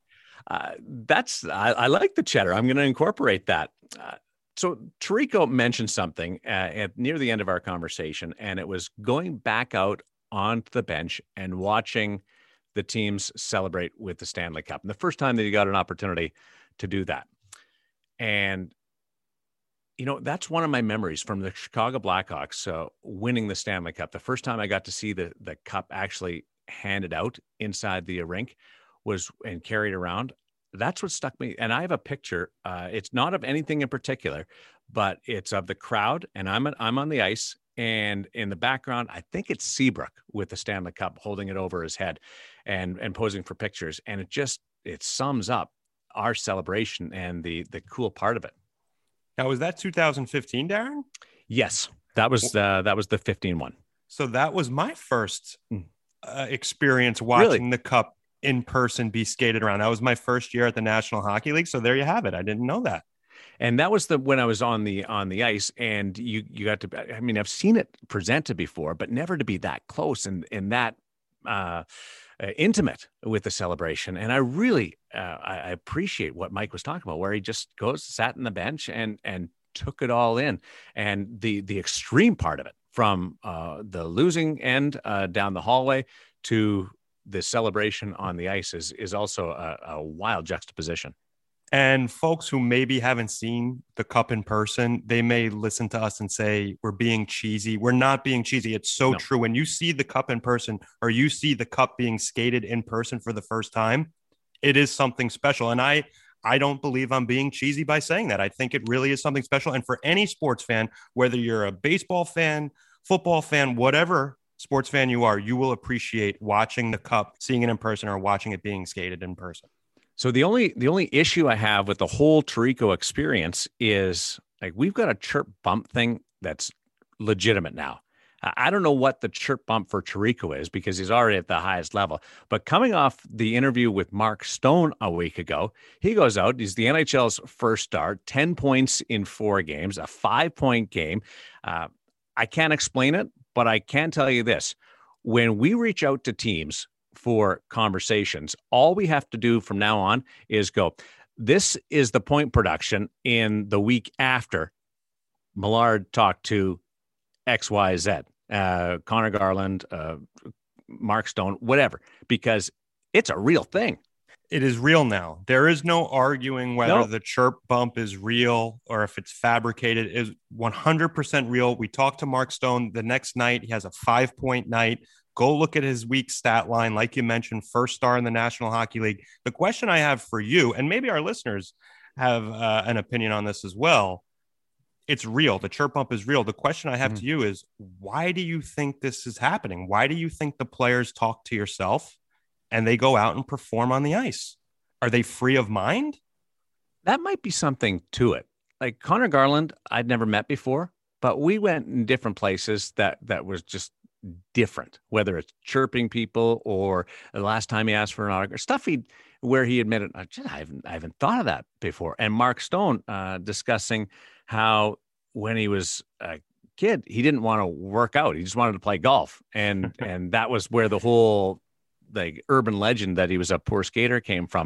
I like the cheddar. I'm going to incorporate that. So Tirico mentioned something near the end of our conversation, and it was going back out onto the bench and watching the teams celebrate with the Stanley Cup. And the first time that he got an opportunity to do that. And, that's one of my memories from the Chicago Blackhawks winning the Stanley Cup. The first time I got to see the cup actually handed out inside the rink and carried around. That's what stuck me. And I have a picture. It's not of anything in particular, but it's of the crowd. And I'm on the ice. And in the background, I think it's Seabrook with the Stanley Cup holding it over his head and posing for pictures. And it sums up our celebration and the cool part of it. Now, was that 2015, Darren? Yes, that was the 15 one. So that was my first experience watching the Cup in person be skated around. That was my first year at the National Hockey League. So there you have it. I didn't know that. And that was when I was on the ice, and you got to, I mean, I've seen it presented before, but never to be that close and that intimate with the celebration. And I really, I appreciate what Mike was talking about, where he just sat in the bench and took it all in. And the extreme part of it, from the losing end down the hallway to the celebration on the ice, is also a wild juxtaposition. And folks who maybe haven't seen the Cup in person, they may listen to us and say, we're being cheesy. We're not being cheesy. It's so true. When you see the Cup in person, or you see the Cup being skated in person for the first time, it is something special. And I don't believe I'm being cheesy by saying that. I think it really is something special. And for any sports fan, whether you're a baseball fan, football fan, whatever sports fan you are, you will appreciate watching the Cup, seeing it in person, or watching it being skated in person. So the only issue I have with the whole Tirico experience is like we've got a chirp bump thing that's legitimate now. I don't know what the chirp bump for Tirico is because he's already at the highest level. But coming off the interview with Mark Stone a week ago, he goes out. He's the NHL's first start, 10 points in 4 games, a 5-point game. I can't explain it, but I can tell you this. When we reach out to teams for conversations, all we have to do from now on is go, this is the point production in the week after Millard talked to XYZ, Connor Garland, Mark Stone, whatever, because it's a real thing. It is real now. There is no arguing whether the chirp bump is real or if it's fabricated. It is 100% real. We talked to Mark Stone the next night. He has a 5-point night. Go look at his week stat line. Like you mentioned, first star in the National Hockey League. The question I have for you, and maybe our listeners have an opinion on this as well, it's real. The chirp bump is real. The question I have to you is, why do you think this is happening? Why do you think the players talk to yourself and they go out and perform on the ice? Are they free of mind? That might be something to it. Like Connor Garland, I'd never met before, but we went in different places that was just different, whether it's chirping people or the last time he asked for an autograph, stuff where he admitted, I haven't thought of that before. And Mark Stone discussing how when he was a kid, he didn't want to work out. He just wanted to play golf. And that was where the whole like urban legend that he was a poor skater came from.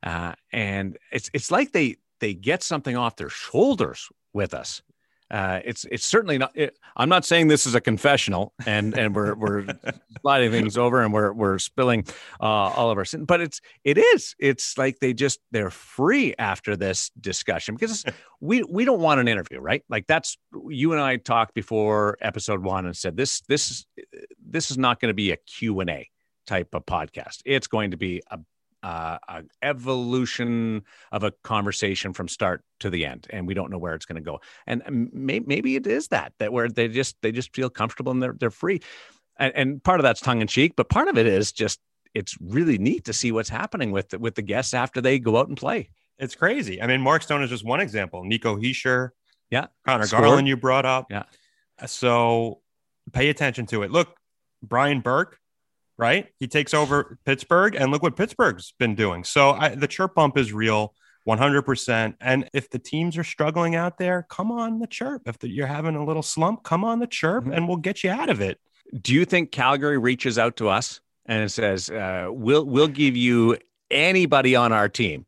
And it's like they get something off their shoulders with us. It's certainly not. I'm not saying this is a confessional, and we're sliding things over and we're spilling all of our sin, but it is. It's like they're free after this discussion because we don't want an interview, right? Like that's you and I talked before episode 1 and said this is not going to be a Q&A type of podcast. It's going to be a evolution of a conversation from start to the end, and we don't know where it's going to go. And maybe it is that where they just feel comfortable and they're free. And part of that's tongue in cheek, but part of it is just it's really neat to see what's happening with the guests after they go out and play. It's crazy. I mean, Mark Stone is just one example. Nico Hischier, Connor Scored. Garland, you brought up, yeah. So pay attention to it. Look, Brian Burke. Right? He takes over Pittsburgh, and look what Pittsburgh's been doing. So the chirp bump is real, 100%. And if the teams are struggling out there, come on the chirp. If you're having a little slump, come on the chirp, and we'll get you out of it. Do you think Calgary reaches out to us and says, we'll give you anybody on our team?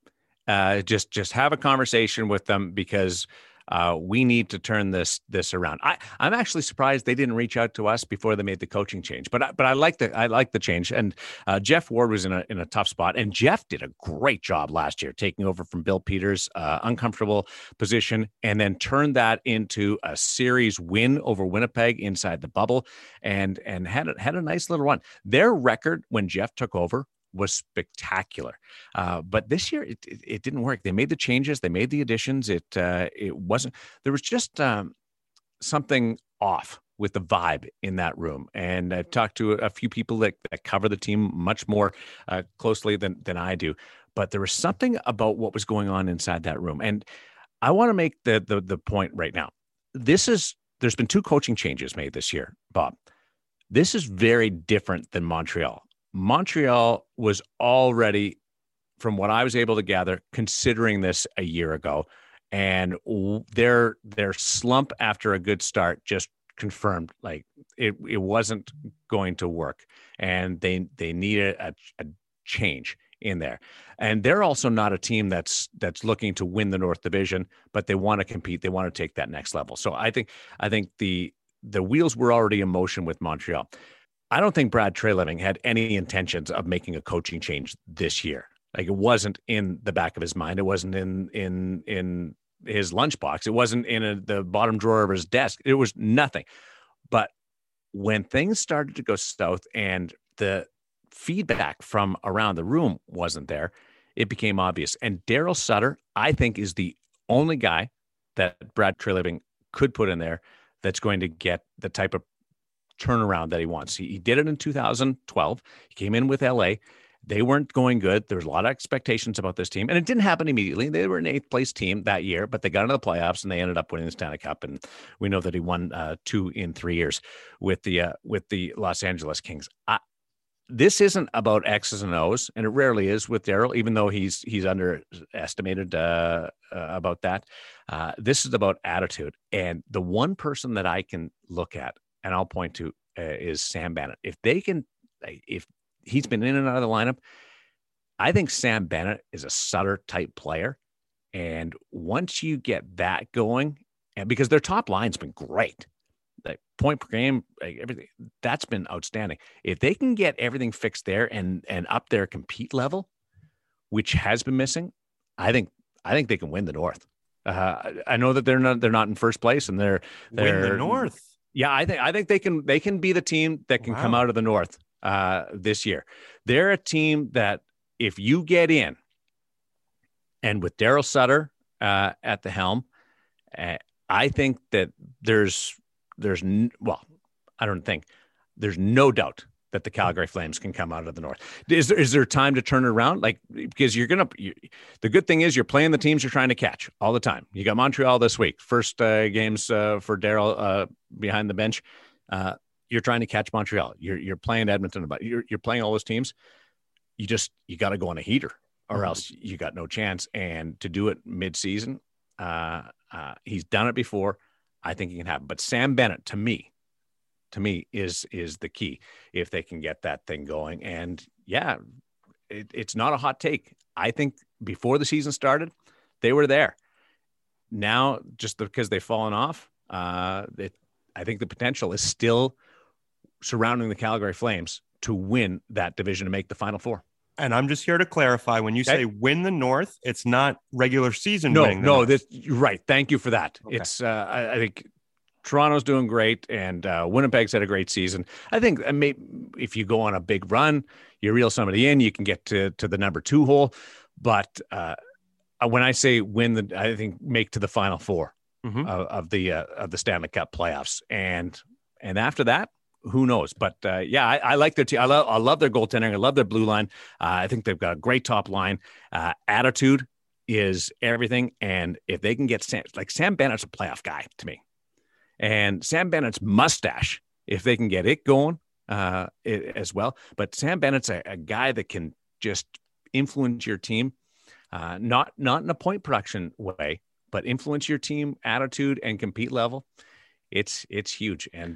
Just have a conversation with them because we need to turn this around. I'm actually surprised they didn't reach out to us before they made the coaching change. But I like the change. And Jeff Ward was in a tough spot, and Jeff did a great job last year taking over from Bill Peters' uncomfortable position, and then turned that into a series win over Winnipeg inside the bubble, and had a nice little run. Their record when Jeff took over was spectacular. But this year it didn't work. They made the changes, they made the additions. It wasn't, there was just something off with the vibe in that room. And I've talked to a few people that cover the team much more closely than I do, but there was something about what was going on inside that room. And I want to make the point right now. There's been 2 coaching changes made this year, Bob. This is very different than Montreal. Montreal was already, from what I was able to gather, considering this a year ago, and their slump after a good start just confirmed like it wasn't going to work, and they needed a change in there. And they're also not a team that's looking to win the North Division, but they want to compete. They want to take that next level. So I think the wheels were already in motion with Montreal. I don't think Brad Treliving had any intentions of making a coaching change this year. Like it wasn't in the back of his mind. It wasn't in his lunchbox. It wasn't in the bottom drawer of his desk. It was nothing. But when things started to go south and the feedback from around the room wasn't there, it became obvious. And Daryl Sutter, I think, is the only guy that Brad Treliving could put in there that's going to get the type of turnaround that he wants. He did it in 2012. He came in with LA. They weren't going good. There was a lot of expectations about this team, and it didn't happen immediately. They were an 8th place team that year, but they got into the playoffs and they ended up winning the Stanley Cup. And we know that he won 2 in 3 years with the Los Angeles Kings. This isn't about X's and O's, and it rarely is with Daryl, even though he's underestimated about that. This is about attitude. And the one person that I can look at and I'll point to is Sam Bennett. If he's been in and out of the lineup, I think Sam Bennett is a Sutter type player. And once you get that going, and because their top line's been great, like point per game, like everything, that's been outstanding. If they can get everything fixed there and up their compete level, which has been missing, I think they can win the North. I know that they're not in first place, and they're win the North. Yeah, I think they can be the team that can come out of the North this year. They're a team that if you get in, and with Daryl Sutter at the helm, I think that there's no doubt that the Calgary Flames can come out of the North. Is there time to turn it around? Like, because the good thing is you're playing the teams you're trying to catch all the time. You got Montreal this week, first games for Daryl behind the bench. You're trying to catch Montreal. You're playing Edmonton, but you're playing all those teams. You got to go on a heater, or else you got no chance. And to do it mid-season, he's done it before. I think he can happen. But Sam Bennett, to me, is the key if they can get that thing going. And yeah, it's not a hot take. I think before the season started, they were there. Now, just because they've fallen off, I think the potential is still surrounding the Calgary Flames to win that division and make the Final Four. And I'm just here to clarify, when you say win the North, it's not regular season winning. No, you're right. Thank you for that. Okay. It's I think Toronto's doing great, and Winnipeg's had a great season. I think if you go on a big run, you reel somebody in, you can get to the number 2 hole. But when I say win, I think make to the Final Four of the Stanley Cup playoffs, and after that, who knows? But I like their team. I love their goaltending. I love their blue line. I think they've got a great top line. Attitude is everything, and if they can get Sam Bennett's a playoff guy to me. And Sam Bennett's mustache, if they can get it going as well. But Sam Bennett's a guy that can just influence your team, not in a point production way, but influence your team attitude and compete level. It's huge. And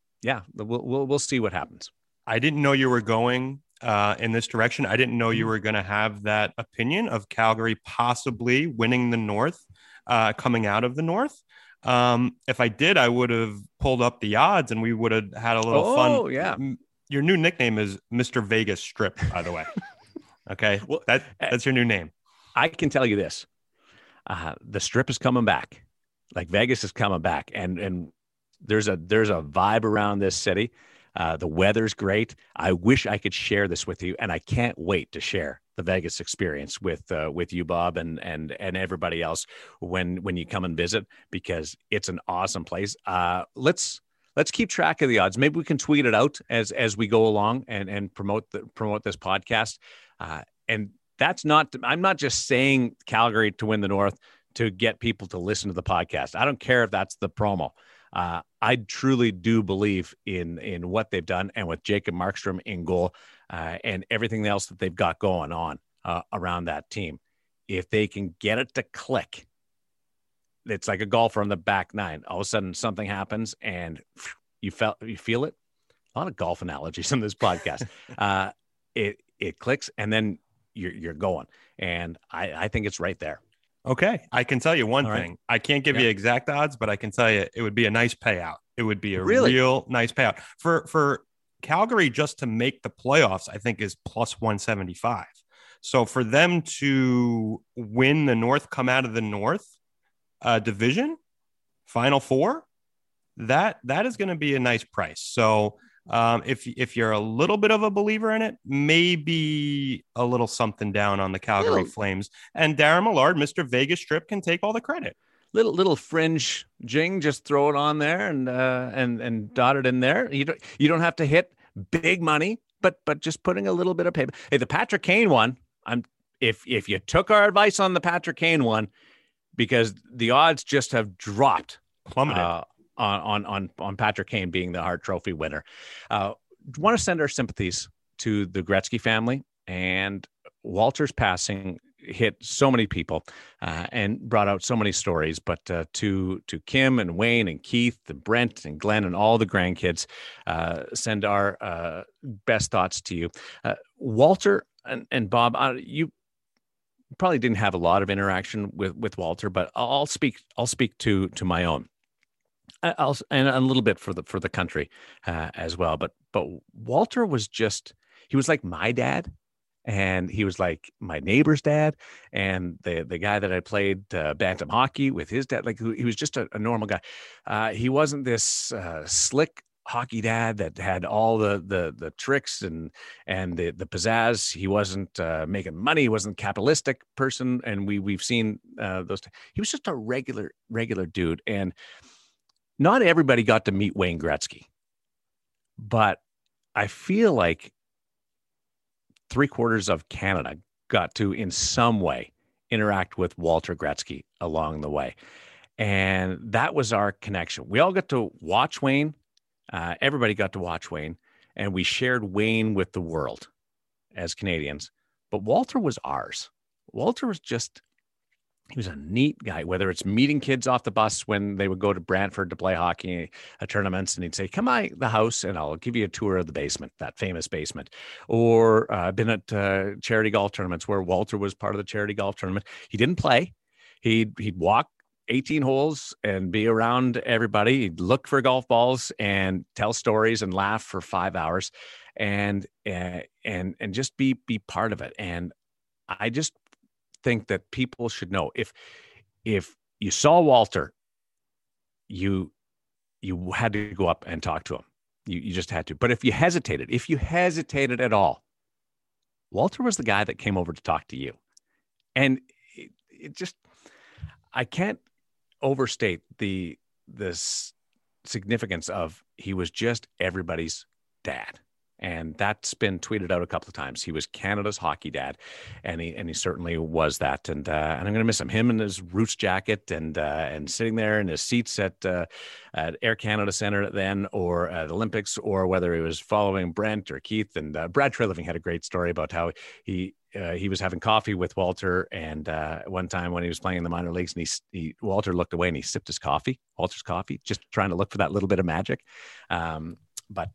we'll see what happens. I didn't know you were going in this direction. I didn't know you were going to have that opinion of Calgary possibly winning the North, coming out of the North. If I did, I would have pulled up the odds and we would have had a little fun. Oh, yeah. Your new nickname is Mr. Vegas Strip, by the way. Okay. Well, that's your new name. I can tell you this. The Strip is coming back. Like Vegas is coming back. And there's a vibe around this city. The weather's great. I wish I could share this with you, and I can't wait to share the Vegas experience with you, Bob, and everybody else when you come and visit, because it's an awesome place. Let's keep track of the odds. Maybe we can tweet it out as we go along and promote this podcast. And I'm not just saying Calgary to win the North to get people to listen to the podcast. I don't care if that's the promo. I truly do believe in what they've done, and with Jacob Markstrom in goal and everything else that they've got going on around that team. If they can get it to click, it's like a golfer on the back nine. All of a sudden something happens and you feel it. A lot of golf analogies in this podcast. It clicks, and then you're going. And I think it's right there. Okay. I can tell you one thing. I can't give you exact odds, but I can tell you it would be a nice payout. It would be a real nice payout for Calgary just to make the playoffs. I think is plus 175. So for them to win the North, come out of the North division, Final Four, that is going to be a nice price. So if you're a little bit of a believer in it, maybe a little something down on the Calgary Flames, and Darren Millard, Mr. Vegas Strip, can take all the credit. Little fringe jing, just throw it on there and dot it in there. You don't have to hit big money but just putting a little bit of paper. Hey, the Patrick Kane one, if you took our advice on the Patrick Kane one, because the odds just have dropped, plummeted on Patrick Kane being the Hart Trophy winner. Want to send our sympathies to the Gretzky family, and Walter's passing hit so many people and brought out so many stories. But to Kim and Wayne and Keith and Brent and Glenn and all the grandkids, send our best thoughts to you. Walter and Bob, you probably didn't have a lot of interaction with Walter, but I'll speak to my own. And a little bit for the country as well. But Walter was he was like my dad. And he was like my neighbor's dad, and the guy that I played bantam hockey with, his dad. Like, he was just a normal guy. He wasn't this slick hockey dad that had all the tricks and the pizzazz. He wasn't making money. He wasn't a capitalistic person. And we've seen those. He was just a regular dude. And not everybody got to meet Wayne Gretzky, but I feel like 3/4 of Canada got to, in some way, interact with Walter Gretzky along the way. And that was our connection. We all got to watch Wayne. Everybody got to watch Wayne, and we shared Wayne with the world as Canadians. But Walter was ours. Walter was he was a neat guy, whether it's meeting kids off the bus when they would go to Brantford to play hockey tournaments, and he'd say, come by the house and I'll give you a tour of the basement, that famous basement. Or I've been at charity golf tournaments where Walter was part of the charity golf tournament. He didn't play. He'd walk 18 holes and be around everybody. He'd look for golf balls and tell stories and laugh for 5 hours and just be part of it. And I just think that people should know, if you saw Walter, you had to go up and talk to him. You just had to. But if you hesitated at all, Walter was the guy that came over to talk to you. And it just, I can't overstate the significance of, he was just everybody's dad. And that's been tweeted out a couple of times. He was Canada's hockey dad, and he certainly was that. And I'm going to miss him in his Roots jacket and sitting there in his seats at Air Canada Centre then, or at Olympics, or whether he was following Brent or Keith. And Brad Treliving had a great story about how he was having coffee with Walter, and one time when he was playing in the minor leagues, and Walter looked away and he sipped Walter's coffee, just trying to look for that little bit of magic. But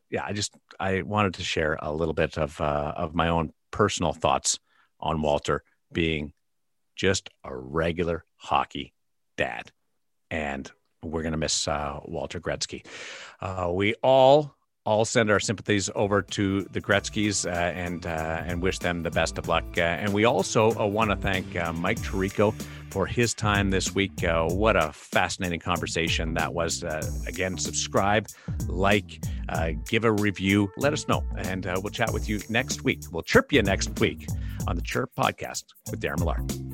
I wanted to share a little bit of my own personal thoughts on Walter being just a regular hockey dad. And we're going to miss Walter Gretzky. We all send our sympathies over to the Gretzkys and wish them the best of luck. And we also want to thank Mike Tirico for his time this week. What a fascinating conversation that was. Again, subscribe, like, give a review, let us know, and we'll chat with you next week. We'll chirp you next week on the Chirp Podcast with Darren Millar.